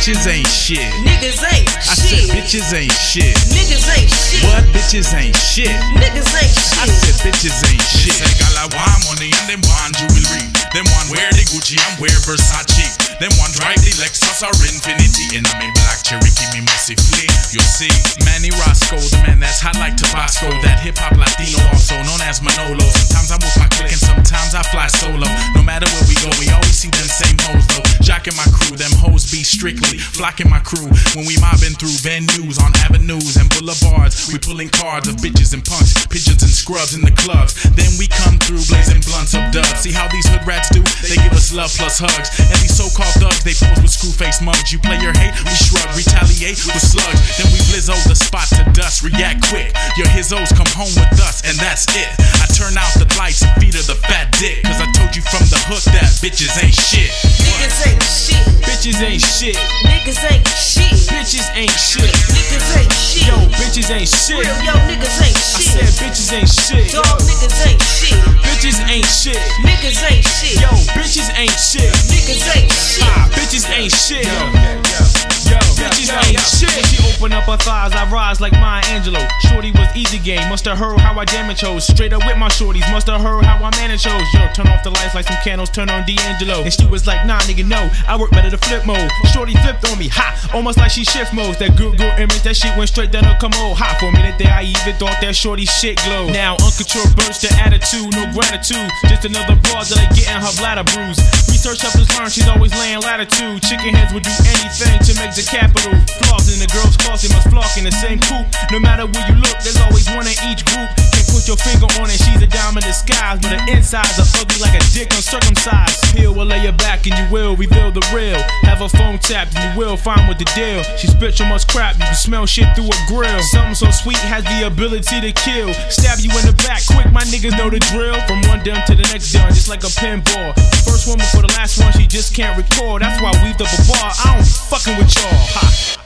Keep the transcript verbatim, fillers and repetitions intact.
bitches ain't shit. Niggas ain't I shit. said bitches ain't shit. Niggas ain't shit. What? Bitches ain't shit. Niggas ain't shit. I said bitches ain't shit. Say gala want money and them want jewelry. Them want wear the Gucci and wear Versace. Them want drive the Lexus or Infinity. And I mean black Cherokee me messy flee. You see, Manny Roscoe, the man that's hot like Tabasco. That hip hop Latino also known as Manolo. Sometimes I'm with my clique and sometimes I fly solo. No matter where we go, we always see them same hoes though. Jockin' my crew, them hoes be strictly flocking my crew. When we mobbing through venues on avenues and boulevards, we pulling cards of bitches and punks, pigeons and scrubs in the clubs. Then we come through blazing blunts of dubs. See how these hood rats do? They give us love plus hugs. And these so-called thugs, they pose with screw-face mugs. You play your hate, we shrug, retaliate with slugs. Then we blizzo the spot to dust, react quick. Your hizzos come home with us, and that's it. I turn out the lights and feed her the fat dick. Cause I told you from the hook that bitches ain't shit. Niggas ain't shit. Bitches ain't shit. Niggas ain't shit. Bitches ain't shit. Niggas ain't shit. Yo, bitches ain't shit. Real, yo, niggas ain't I shit. said bitches ain't shit. Dog niggas ain't shit. Bitches ain't shit. Niggas ain't shit. Yo, bitches ain't shit. Niggas ain't shit. Ah, bitches ain't shit. Yo, bitches ain't shit. She open up her thighs, I rise like Maya Angelou. Shorty was easy game, musta heard how I damage hoes. Straight up with my shorties, musta heard how I manage hoes. Yo, turn off the lights like some candles, turn on D'Angelo. And she was like, nah, nigga, no, I work better to flip mode. Shorty flipped on me, ha, almost like she shift modes. That good, good image, that shit went straight down her commode. Ha, for a minute there, I even thought that shorty shit glowed. Now, uncontrolled burst the attitude, no gratitude. Just another broad that I getting her bladder bruised. Research up this learn, she's always laying latitude. Chicken heads would do anything to make the capital. Floss in the girls' closet, they must flock in the same coop. No matter where you look, there's always one in each group. Can't put your finger on it, she's a diamond in disguise. But her insides are ugly like a dick uncircumcised. Peel will lay your back and you will reveal the real. Have her phone tapped and you will find what the deal. She spit so much crap, you can smell shit through a grill. Something so sweet has the ability to kill. Stab you in the back quick, my niggas know the drill. From one done to the next done, just like a pinball. First one before the last one, she just can't record. That's why I weaved up a bar, I don't be fucking with y'all. Ha.